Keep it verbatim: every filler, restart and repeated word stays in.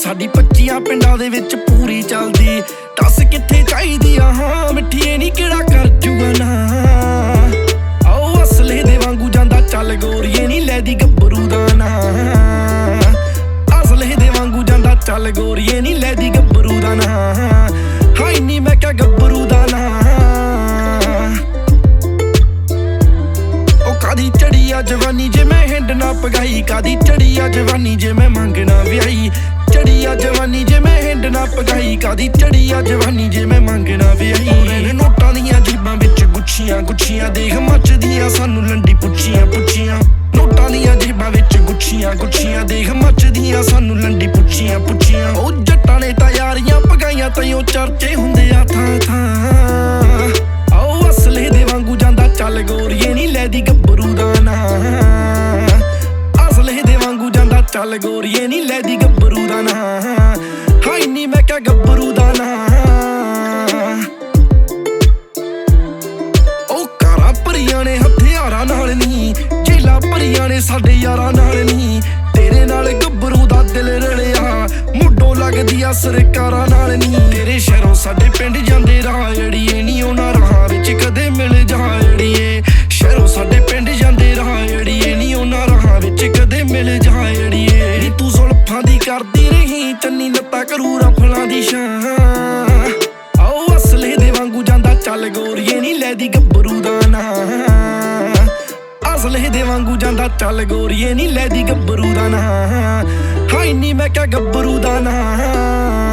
ਸਾਡੀ ਪੱਚੀਆਂ ਪਿੰਡਾਂ ਦੇ ਵਿੱਚ ਪੂਰੀ ਚੱਲਦੀ। ਦੱਸ ਕਿੱਥੇ ਚਾਹੀਦੀ ਆ ਹਾਂ ਮਿੱਠੀਏ ਨੀ ਕਿਹੜਾ ਕਰ ਜੂਗਾ ਨਾ। ਆਓ ਅਸਲੇ ਦੇ ਵਾਂਗੂ ਜਾਂਦਾ ਚੱਲ ਗੋਰੀਏ ਨੀ ਲੈਦੀ ਗੱਭਰੂ ਦਾ ਨਾ। ਅਸਲੇ ਦੇ ਵਾਂਗੂ ਜਾਂਦਾ ਚੱਲ ਗੋਰੀਏ ਨੀ ਲੈਦੀ ਗੱਭਰੂ ਦਾ ਨਾ। ਹਾਈ ਨੀ ਮੈਂ ਕਿਹਾ ਗੱਭਰੂ ਦਾ ਨਾ। ਉਹ ਕਾਦੀ ਚੜੀ ਆ ਜਵਾਨੀ ਜੇ ਮੈਂ ਹਿੰਡ ਨਾ ਪਗਾਈ। ਕਾਦੀ ਚੜੀ ਆ ਜਵਾਨੀ ਜੇ ਮੈਂ ਮੰਗਣਾ ਵਿਆਹੀ। ਚੜੀ ਆ ਜਵਾਨੀ ਜੇ ਮੈਂ ਹਿੰਡ ਨਾ ਪਗਾਈ। ਕਾਦੀ ਚੜੀ ਆ ਜਵਾਨੀ ਜੇ ਮੈਂ ਮੰਗਣਾ ਵਿਆਹੀ। ਨੋਟਾਂ ਦੀਆਂ ਜੀਬਾਂ ਵਿੱਚ ਗੁੱਛੀਆਂ ਗੁੱਛੀਆਂ ਦੇਖ ਮੱਚਦੀਆਂ ਸਾਨੂੰ ਲੰਡੀ ਪੁੱਛੀਆਂ ਪੁੱਛੀਆਂ। ਨੋਟਾਂ ਦੀਆਂ ਜੀਬਾਂ ਵਿੱਚ ਗੁੱਛੀਆਂ ਗੁੱਛੀਆਂ ਦੇਖ ਮੱਚਦੀਆਂ ਸਾਨੂੰ ਲੰਡੀ ਪੁੱਛੀਆਂ ਪੁੱਛੀਆਂ। ਉਹ ਜੱਟਾਂ ਨੇ ਤਾਂ ਯਾਰੀਆਂ ਪਗਾਈਆਂ ਤਈਓ ਚਰਚੇ ਹੁੰਦੇ ਆ ਥਾਂ ਥਾਂ। ਆਓ ਅਸਲੇ ਦੇ ਵਾਂਗੂ ਜਾਂਦਾ ਚੱਲ ਗੋਰੀਏ ਨੀ ਲੈਦੀ ਗੱਭਰੂ ਦਾ ਨਾ। ਅਸਲੇ ਦੇ ਵਾਂਗੂ ਜਾਂਦਾ ਚੱਲ ਗੋਰੀਏ ਨੀ ਲੈਦੀ ਗੱਭਰੂ ਦਾ ਨਾ। ਹਾਈ ਨੀ ਮੈਂ ਕਿਹਾ ਗੱਭਰੂ ਦਾ ਨਾ। ਉਹ ਕਾਰਾਂ ਭਰੀਆਂ ਨੇ ਹਥਿਆਰਾਂ ਨਾਲ ਨੀ। ਜੇਲਾਂ ਭਰੀਆਂ ਨੇ ਸਾਡੇ ਯਾਰਾਂ ਨਾਲ ਨੀ। ਤੇਰੇ ਨਾਲ ਗੱਭਰੂ ਦਾ ਦਿਲ ਰਲਿਆ ਮੁੱਢੋਂ ਲੱਗਦੀ ਆ ਸਰਕਾਰਾਂ ਨਾਲ ਨੀ। ਤੇਰੇ ਸ਼ਹਿਰੋਂ ਸਾਡੇ ਪਿੰਡ ਜਾਂਦੇ ਰਾਹ ਅੜੀਏ ਨੀ ਉਹਨਾਂ ਰਾਹਾਂ ਵਿੱਚ ਕਦੇ ਮਿਲ ਜਾ ਅੜੀਏ। ਸ਼ਹਿਰੋਂ ਸਾਡੇ ਪਿੰਡ ਜਾਂਦੇ ਰਾਹ ਅੜੀਏ ਨੀ ਉਹਨਾਂ ਰਾਹਾਂ ਵਿੱਚ ਕਦੇ ਮਿਲ ਜਾ ਅੜੀਏ। ਨੀ ਤੂੰ ਜ਼ੁਲਫਾਂ ਦੀ ਕਰਦੀ ਰਹੀ ਚੰਨੀ ਲੱਤਾਂ ਕਰੂ ਰਫਲਾਂ ਦੀ ਛਾਂ। ਆਓ ਅਸਲੇ ਦੇ ਵਾਂਗੂ ਜਾਂਦਾ ਚੱਲ ਗੋਰੀਏ ਨੀ ਲੈਦੀ ਗੱਭਰੂ ਦਾ ਨਾ। ਅਸਲੇ ਦੇ ਵਾਂਗੂ ਜਾਂਦਾ ਚੱਲ ਗੋਰੀਏ ਨੀ ਲੈਦੀ ਗੱਭਰੂ ਦਾ ਨਾ। ਹਾਈ ਨੀ ਮੈਂ ਕਿਹਾ ਗੱਭਰੂ ਦਾ ਨਾ।